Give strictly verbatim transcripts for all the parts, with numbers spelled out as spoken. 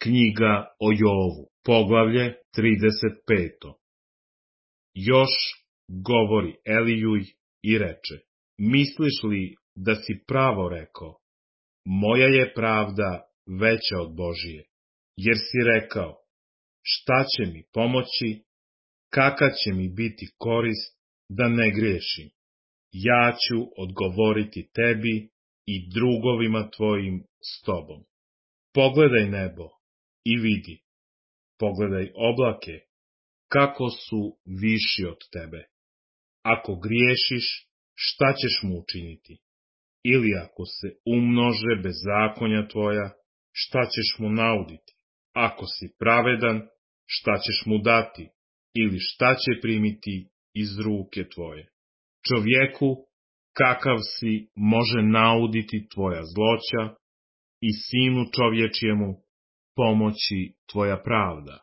Knjiga o Jovu, poglavlje trideset peto. Još govori Elijuj i reče, misliš li da si pravo rekao, moja je pravda veća od Božije, jer si rekao, šta će mi pomoći, kakva će mi biti korist da ne griješim, ja ću odgovoriti tebi i drugovima tvojim s tobom. Pogledaj nebo i vidi, pogledaj oblake, kako su viši od tebe. Ako griješiš, šta ćeš mu učiniti? Ili ako se umnože bezakonja tvoja, šta ćeš mu nauditi? Ako si pravedan, šta ćeš mu dati? Ili šta će primiti iz ruke tvoje? Čovjeku, kakav si, može nauditi tvoja zloća i sinu čovječjemu pomoći tvoja pravda.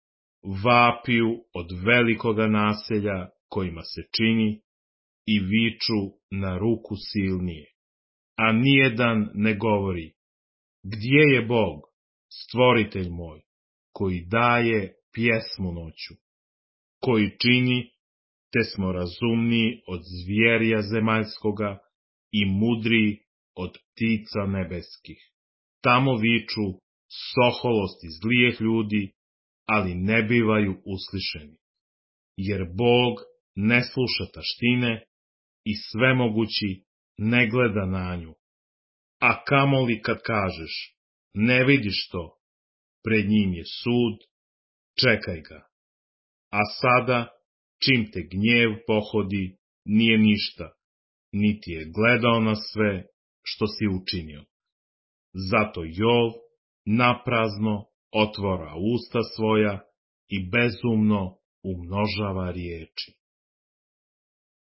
Vapiju od velikoga naselja kojima se čini i viču na ruku silnije. A nijedan ne govori, gdje je Bog, stvoritelj moj, koji daje pjesmu noću, koji čini, te smo razumniji od zvjerija zemaljskoga i mudriji od ptica nebeskih. Tamo viču soholosti zlijeh ljudi, ali ne bivaju uslišeni. Jer Bog ne sluša taštine i svemogući ne gleda na nju. A kamoli kad kažeš, ne vidiš to, pred njim je sud, čekaj ga. A sada, čim te gnjev pohodi, nije ništa, niti je gledao na sve što si učinio. Zato Jov naprazno otvora usta svoja i bezumno umnožava riječi.